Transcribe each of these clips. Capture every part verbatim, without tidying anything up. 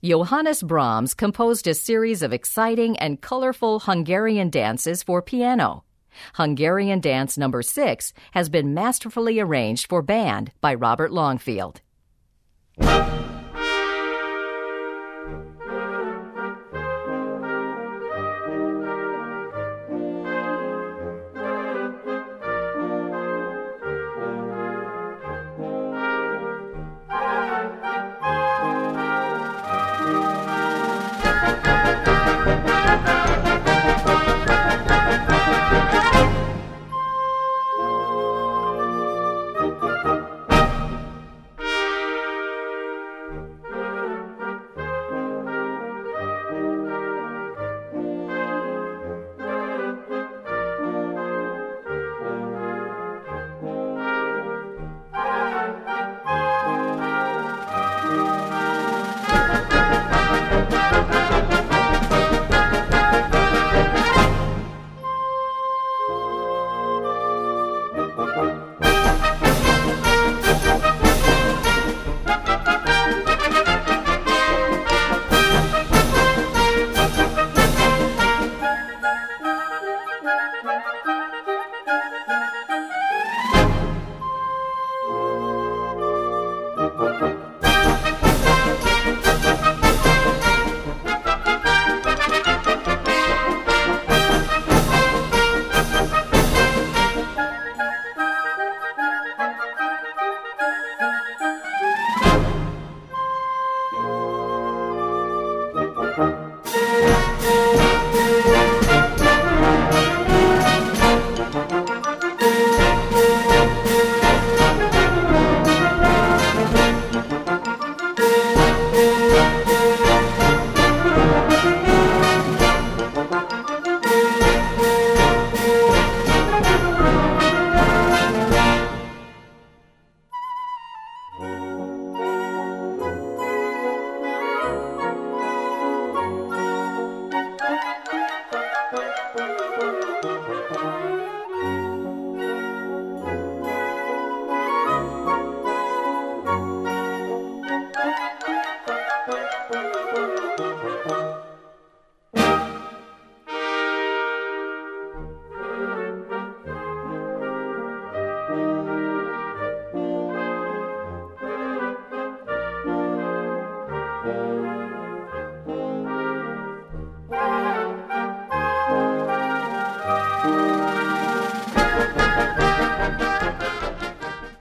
Johannes Brahms composed a series of exciting and colorful Hungarian dances for piano. Hungarian Dance Number Six has been masterfully arranged for band by Robert Longfield.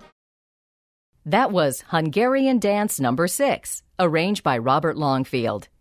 That was Hungarian Dance Number Six, arranged by Robert Longfield.